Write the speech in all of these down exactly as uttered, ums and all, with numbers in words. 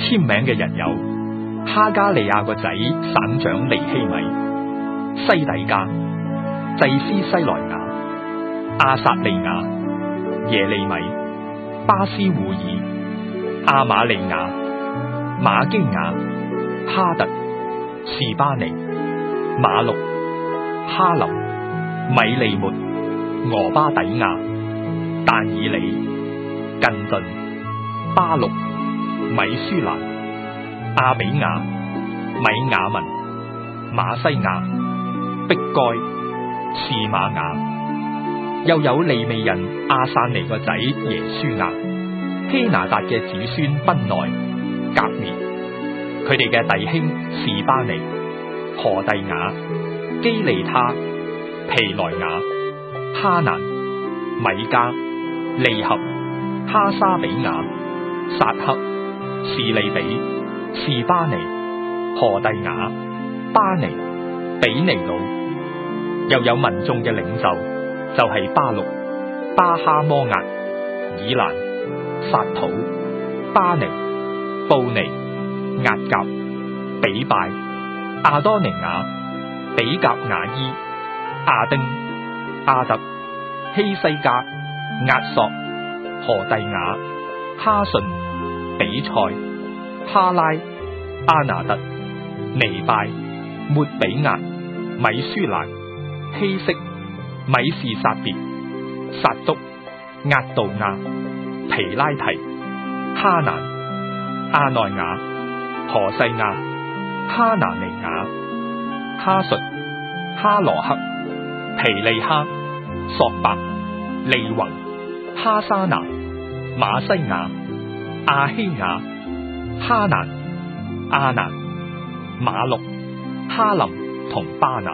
簽名嘅人有哈加利亞個仔省長尼希米、西底家、祭司西萊雅、亞撒利雅、耶利米、巴斯戶爾、亞瑪利亞、馬基亞、哈特、士巴尼、馬錄、哈林、米利末、俄巴底亞、但以理、近頓、巴錄、米舒蘭、亞比亞、米雅文、馬西亞、碧蓋、士瑪雅，又有利未人亞散尼個仔耶書亞、希拿達嘅子孫賓內、革滅，佢哋嘅弟兄士巴尼、何弟雅、基利他、皮萊雅、哈蘭、米加、利合、哈沙比亞、撒克、士利比、士巴尼、何弟雅、巴尼、比尼魯，又有民眾嘅領袖就係、是、巴錄、巴哈摩押、以蘭、撒土、巴尼、布尼、押甲、比拜、亞多尼雅、比革雅伊、亞丁、亞特、希西家、押索、何弟雅、哈順、比賽、哈拉、阿拿特、尼拜、抹比押、米舒蘭、希色、米士撒別、撒督、押杜亞、皮拉提、哈蘭、阿內雅、何西亞、哈拿尼雅、哈述、哈羅克、皮利哈、索伯、利宏、哈沙拿、馬西亞、阿希亞、哈蘭、阿蘭、馬錄、哈林同巴拿，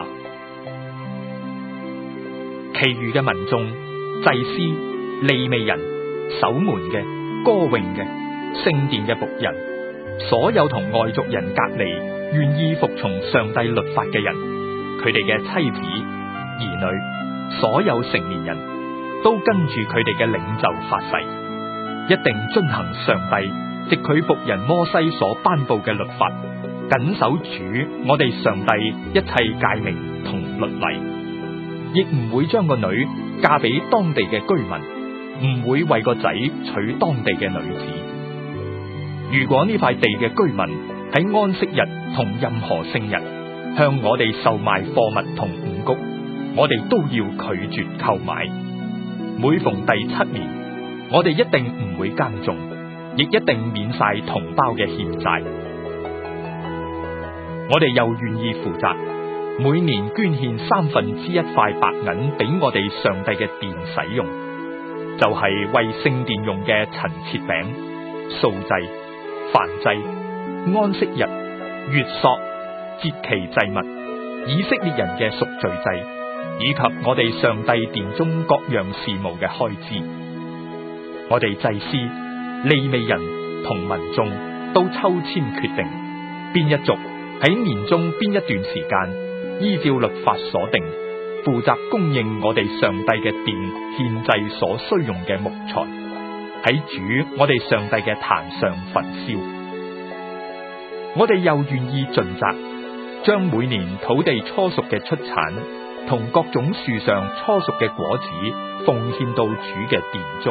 其餘嘅民眾、祭司、利未人、守門嘅、歌詠嘅、聖殿嘅僕人，所有同外族人隔離、願意服從上帝律法嘅人，佢哋嘅妻子、兒女，所有成年人都跟住佢哋嘅領袖發誓，一定遵行上帝藉佢僕人摩西所頒布嘅律法，謹守主我哋上帝一切誡命同律例，亦唔會將個女嫁俾當地嘅居民，唔會為個仔娶當地嘅女子。如果呢塊地嘅居民喺安息日同任何聖日向我哋售賣貨物同五穀，我哋都要拒絕購買。每逢第七年，我哋一定唔會耕種，亦一定免晒同胞嘅欠債。我哋又願意負責，每年捐獻三分之一塊白銀俾我哋上帝嘅殿使用，就係、是、為聖殿用嘅陳設餅、素祭、燔祭、安息日、月朔、節期祭物、以色列人嘅贖罪祭，以及我哋上帝殿中各樣事務嘅開支。我哋祭司、利未人同民眾都抽籤決定，邊一族喺年中邊一段時間，依照律法所定，負責供應我哋上帝嘅殿獻祭所需用嘅木材，喺主我哋上帝嘅壇上焚燒。我哋又願意盡責，將每年土地初熟嘅出產同各種樹上初熟嘅果子奉獻到主嘅殿中。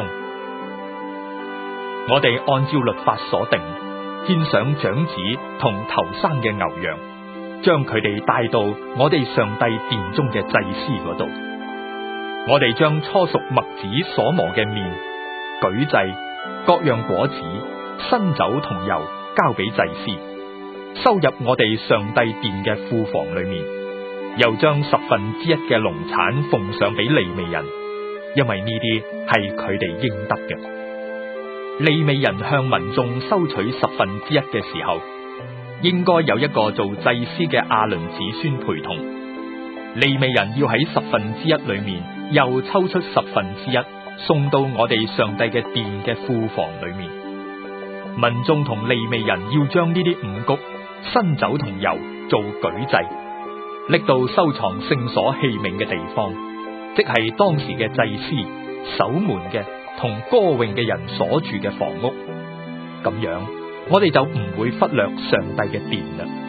我哋按照律法所定，獻上長子同頭生嘅牛羊，將佢哋帶到我哋上帝殿中嘅祭司嗰度。我哋將初熟麥子所磨嘅麵、舉祭、各樣果子、新酒同油交俾祭司，收入我哋上帝殿嘅庫房裏面，又將十分之一嘅農產奉上俾利未人，因為呢啲係佢哋應得嘅。利未人向民眾收取十分之一嘅時候，應該有一個做祭司嘅亞倫子孫陪同。利未人要喺十分之一裏面又抽出十分之一，送到我哋上帝嘅殿嘅庫房裏面。民眾同利未人要將呢啲五穀、新酒同油做舉祭，拎到收藏聖所器皿嘅地方，即係當時嘅祭司、守門嘅同歌詠嘅人所住嘅房屋。咁樣我哋就唔會忽略上帝嘅殿啦。